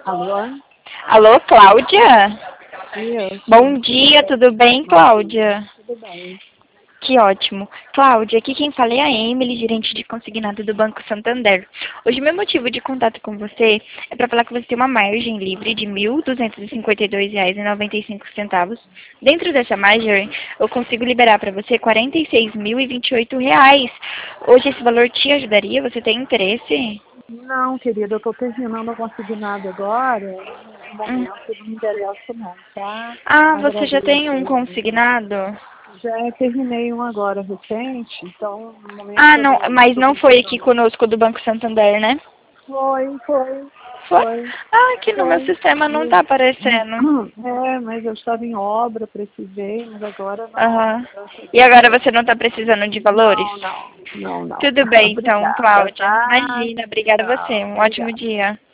Alô? Alô, Cláudia? Isso. Bom dia, tudo bem, Bom dia. Cláudia? Tudo bem. Que ótimo. Cláudia, aqui quem fala é a Emily, gerente de consignado do Banco Santander. Hoje, meu motivo de contato com você é para falar que você tem uma margem livre de R$ 1.252,95. Dentro dessa margem, eu consigo liberar para você R$ 46.028. Hoje, esse valor te ajudaria? Você tem interesse? Não, querida, eu estou terminando a consignado agora. No Hum. momento, não me interessa não, tá? Ah, você já tem um Agradeço. consignado? Já terminei um agora recente, então no momento Ah, eu não, não mas estou não foi aqui precisando. conosco do Banco Santander, né? Foi, foi, Foi? foi, Ah, aqui no meu foi. sistema não tá aparecendo. É, mas eu estava em obra, precisei, mas agora não, Aham. graças a E Deus agora não. você não tá precisando de valores? Não, não, não, não. Tudo bem, então, Obrigada, Cláudia. tá? Imagina, obrigada a você. Tchau, Um ótimo obrigada. dia.